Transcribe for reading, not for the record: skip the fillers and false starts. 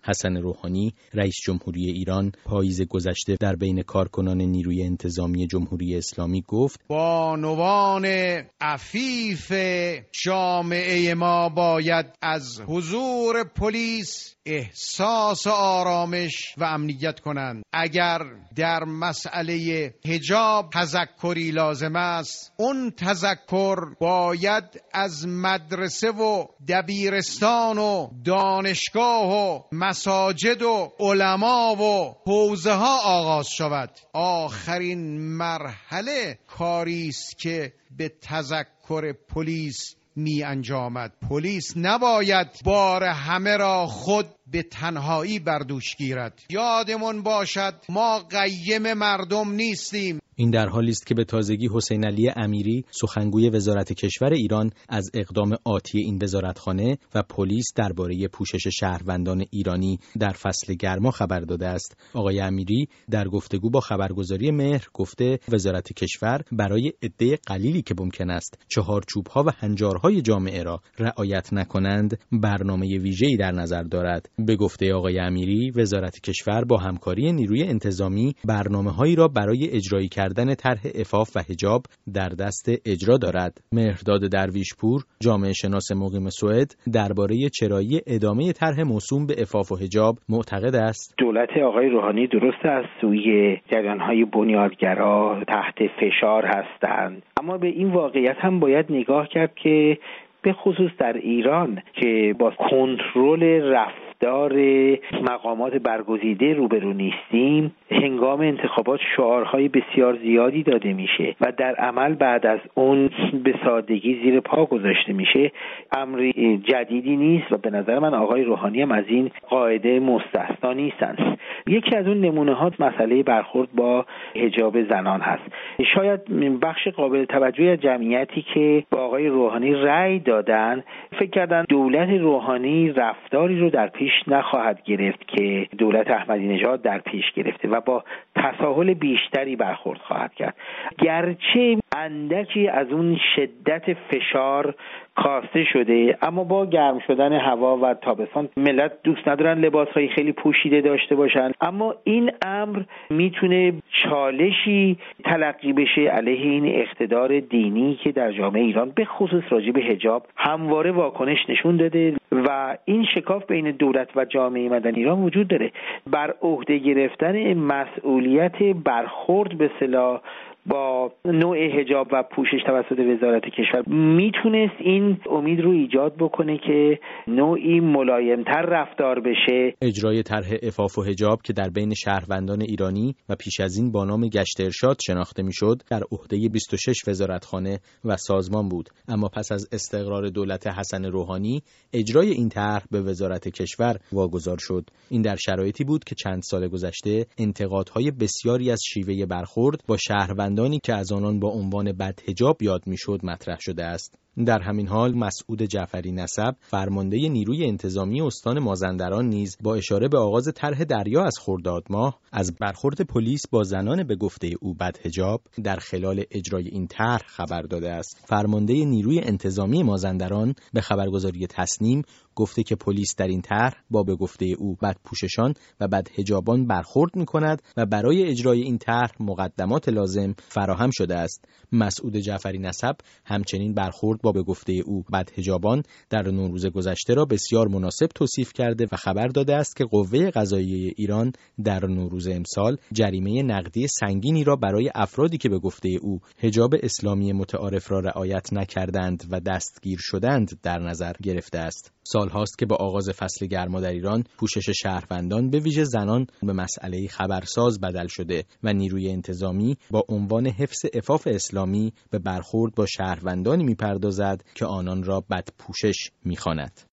حسن روحانی رئیس جمهوری ایران پاییز گذشته در بین کارکنان نیروی انتظامی جمهوری اسلامی گفت: بانوان عفیف جامعه ما باید از حضور پلیس احساس آرامش و امنیت کنند. اگر در مسئله حجاب تذکری لازم است، اون تذکر باید از مدرسه و دبیرستان و دانشگاه و مساجد و علما و حوزه ها آغاز شود. آخرین مرحله کاری است که به تذکر پلیس می انجامد. پلیس نباید بار همه را خود به تنهایی بر دوش گیرد. یادمون باشد ما قیم مردم نیستیم. این در حالی است که به تازگی حسین علی امیری سخنگوی وزارت کشور ایران از اقدام آتی این وزارتخانه و پلیس درباره پوشش شهروندان ایرانی در فصل گرما خبر داده است. آقای امیری در گفتگو با خبرگزاری مهر گفته وزارت کشور برای عده قلیلی که ممکن است چهارچوب‌ها و هنجارهای جامعه را رعایت نکنند برنامه ویژه‌ای در نظر دارد. به گفته آقای امیری وزارت کشور با همکاری نیروی انتظامی برنامه‌هایی را برای اجرایی کردن طرح عفاف و حجاب در دست اجرا دارد. مهرداد درویشپور جامعه شناس مقیم سوئد درباره چرایی ادامه طرح موسوم به عفاف و حجاب معتقد است: دولت آقای روحانی درست از سوی جریان‌های بنیادگرا تحت فشار هستند، اما به این واقعیت هم باید نگاه کرد که به خصوص در ایران که با کنترل رفتار مقامات برگزیده روبرو نیستیم، هنگام انتخابات شعارهای بسیار زیادی داده میشه و در عمل بعد از اون به سادگی زیر پا گذاشته میشه. امر جدیدی نیست و به نظر من آقای روحانی هم از این قاعده مستثنا نیستند. یکی از اون نمونه ها مسئله برخورد با حجاب زنان هست. شاید بخش قابل توجهی از جمعیتی که با آقای روحانی رأی دادن فکر کردن دولت روحانی رفتاری رو در پیش نخواهد گرفت که دولت احمدی نژاد در پیش گرفته و با تساهل بیشتری برخورد خواهد کرد. گرچه اندکی از اون شدت فشار کاسته شده، اما با گرم شدن هوا و تابستان ملت دوست ندارن لباسهای خیلی پوشیده داشته باشن، اما این امر میتونه چالشی تلقی بشه علیه این اقتدار دینی که در جامعه ایران به خصوص راجع به حجاب همواره واکنش نشون داده و این شکاف بین دولت و جامعه مدنی ایران وجود داره. بر عهده گرفتن مسئولیت برخورد به اصطلاح با نوع حجاب و پوشش توسط وزارت کشور میتونست این امید رو ایجاد بکنه که نوعی ملایمتر رفتار بشه. اجرای طرح عفاف و حجاب که در بین شهروندان ایرانی و پیش از این با نام گشت ارشاد شناخته میشد در عهده 26 وزارتخانه و سازمان بود، اما پس از استقرار دولت حسن روحانی اجرای این طرح به وزارت کشور واگذار شد. این در شرایطی بود که چند سال گذشته انتقادهای بسیاری از شیوه برخورد با شهروندانی که از آنان با عنوان بدحجاب یاد میشد مطرح شده است. در همین حال مسعود جعفری نسب فرمانده نیروی انتظامی استان مازندران نیز با اشاره به آغاز طرح دریا از خرداد ماه از برخورد پلیس با زنان به گفته او بدحجاب در خلال اجرای این طرح خبر داده است. فرمانده نیروی انتظامی مازندران به خبرگزاری تسنیم گفته که پلیس در این طرح با به گفته او بدپوششان و بدحجابان برخورد می‌کند و برای اجرای این طرح مقدمات لازم فراهم شده است. مسعود جعفری نسب همچنین برخورد با به گفته او بدحجابان در نوروز گذشته را بسیار مناسب توصیف کرده و خبر داده است که قوه قضاییه ایران در نوروز امسال جریمه نقدی سنگینی را برای افرادی که به گفته او حجاب اسلامی متعارف را رعایت نکردند و دستگیر شدند در نظر گرفته است. سالهاست که با آغاز فصل گرما در ایران پوشش شهروندان به ویژه زنان به مسئله خبرساز بدل شده و نیروی انتظامی با عنوان حفظ عفاف اسلامی به برخورد با شهروندانی می‌پردازد که آنان را بدپوشش می‌خواند.